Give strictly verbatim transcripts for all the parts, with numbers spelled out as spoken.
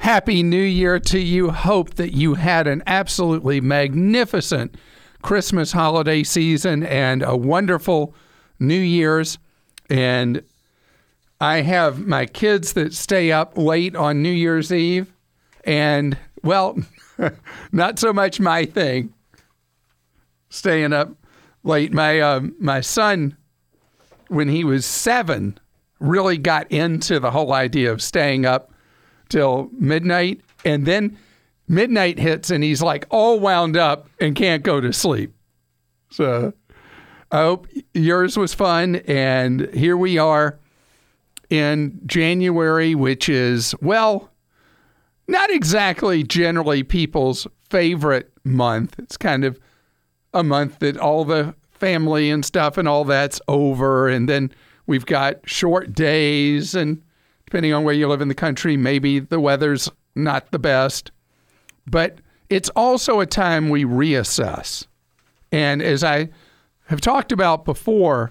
Happy New Year to you. Hope that you had an absolutely magnificent Christmas holiday season and a wonderful New Year's. And I have my kids that stay up late on New Year's Eve. And, well, not so much my thing, staying up late. My, uh, my son, when he was seven, really got into the whole idea of staying up till midnight, and then midnight hits and he's like all wound up and can't go to sleep. So I hope yours was fun, and here we are in January, which is, well, not exactly generally people's favorite month. It's kind of a month that all the family and stuff and all that's over, and then we've got short days, and depending on where you live in the country, maybe the weather's not the best. But it's also a time we reassess. And as I have talked about before,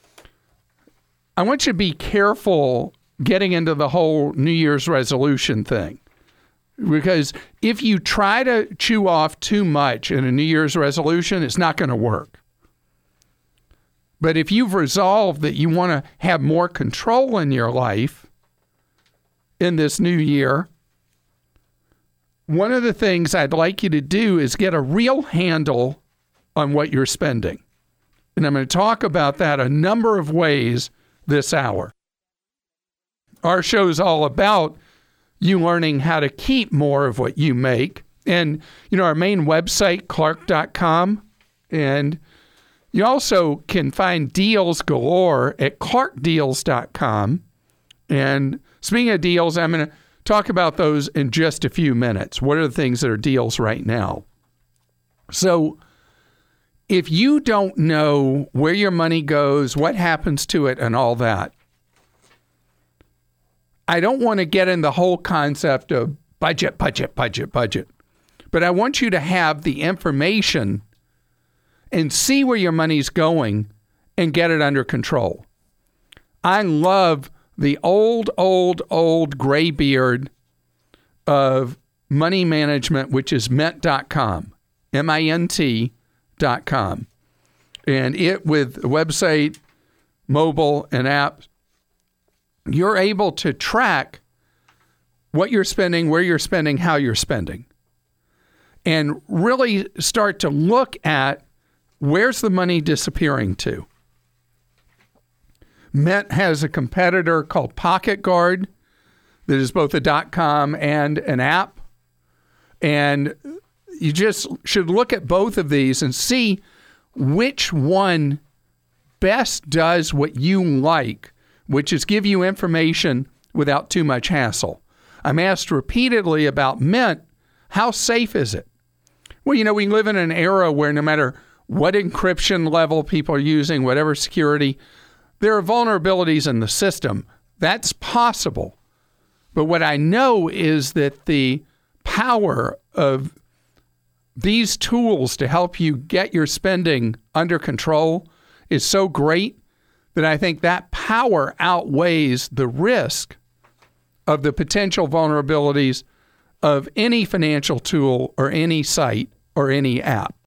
I want you to be careful getting into the whole New Year's resolution thing. Because if you try to chew off too much in a New Year's resolution, it's not going to work. But if you've resolved that you want to have more control in your life in this new year, one of the things I'd like you to do is get a real handle on what you're spending. And I'm going to talk about that a number of ways this hour. Our show's all about you learning how to keep more of what you make. And, you know, our main website, clark dot com, and you also can find deals galore at clark deals dot com. And speaking of deals, I'm going to talk about those in just a few minutes. What are the things that are deals right now? So if you don't know where your money goes, what happens to it, and all that, I don't want to get in the whole concept of budget, budget, budget, budget. But I want you to have the information and see where your money's going and get it under control. I love the old, old, old gray beard of money management, which is mint dot com, M I N T dot com. And it, with a website, mobile, and apps, you're able to track what you're spending, where you're spending, how you're spending, and really start to look at where's the money disappearing to. Mint has a competitor called Pocket Guard that is both a .com and an app. And you just should look at both of these and see which one best does what you like, which is give you information without too much hassle. I'm asked repeatedly about Mint, how safe is it? Well, you know, we live in an era where no matter what encryption level people are using, whatever security, there are vulnerabilities in the system. That's possible. But what I know is that the power of these tools to help you get your spending under control is so great that I think that power outweighs the risk of the potential vulnerabilities of any financial tool or any site or any app.